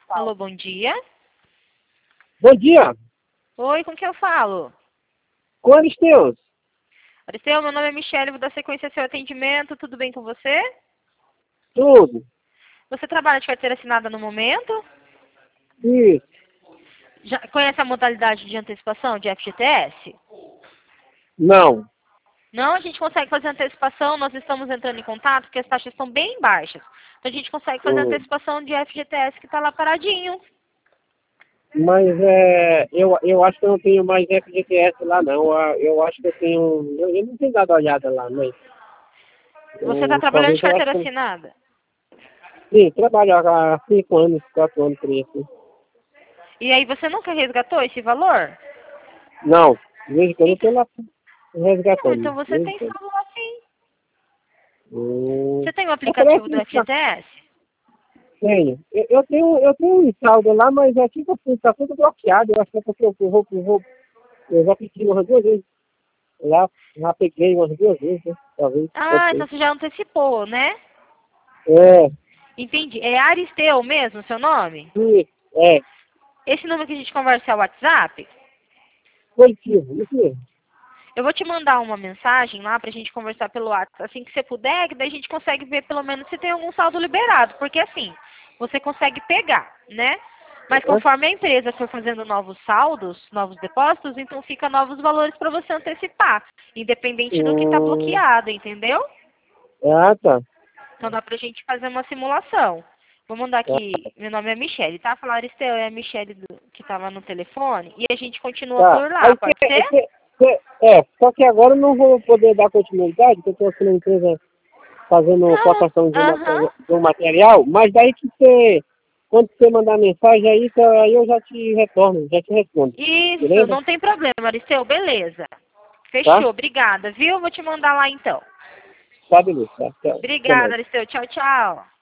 Alô, bom dia. Bom dia, Oi, com quem eu falo? com Aristeus. Aristeu, meu nome é Michele, vou dar sequência ao seu atendimento. Tudo bem com você? Tudo. Você trabalha de carteira assinada no momento? Isso. Já conhece a modalidade de antecipação de FGTS? Não. Não, a gente consegue fazer antecipação, nós estamos entrando em contato porque as taxas estão bem baixas. Então a gente consegue fazer antecipação de FGTS que está lá paradinho. Mas eu acho que eu não tenho mais FGTS lá, não. Eu acho que eu tenho. Eu não tenho dado uma olhada lá, mas. Você está trabalhando Talvez de eu acho carteira que. assinada? Sim, trabalho há 5 anos, 4 anos por isso. E aí você nunca resgatou esse valor? Não, de vez em quando eu Então, estou lá não, resgatando. então De você vez em tem quando. saldo lá sim. Hum, Você tem o aplicativo Aparece do um FGTS? tenho. Eu tenho um saldo lá, mas aqui está tudo bloqueado. Eu acho que é porque eu já pedi umas 2 vezes. Já peguei umas 2 vezes, né? Talvez, pode Ah, ser. então você já antecipou, né? É, Entendi. É Aristeu mesmo, seu nome? sim, é, Esse número que a gente conversa é o WhatsApp? positivo, isso mesmo. Eu vou te mandar uma mensagem lá pra gente conversar pelo WhatsApp assim que você puder, que daí a gente consegue ver pelo menos se tem algum saldo liberado. Porque assim, você consegue pegar, né? Mas Né? conforme a empresa for fazendo novos saldos, novos depósitos, então fica novos valores para você antecipar, independente do que está Hum, bloqueado, entendeu? tá. Então dá pra gente fazer uma simulação. Vou mandar aqui, meu nome é Michele, tá? Falar Aristeu, é a Michele que tava no telefone e a gente continua Tá. por lá, Aí pode ser? só que agora eu não vou poder dar continuidade, porque eu estou aqui na empresa fazendo Não, cotação aham. de um material, mas daí que quando você mandar mensagem aí, aí eu já te retorno, já te respondo. Isso, Beleza? não tem problema, Aristeu, beleza. Tá? Fechou, obrigada, viu? Vou te mandar lá então. Tá, beleza. Tá. Até Obrigada, mais. Aristeu. Tchau, tchau.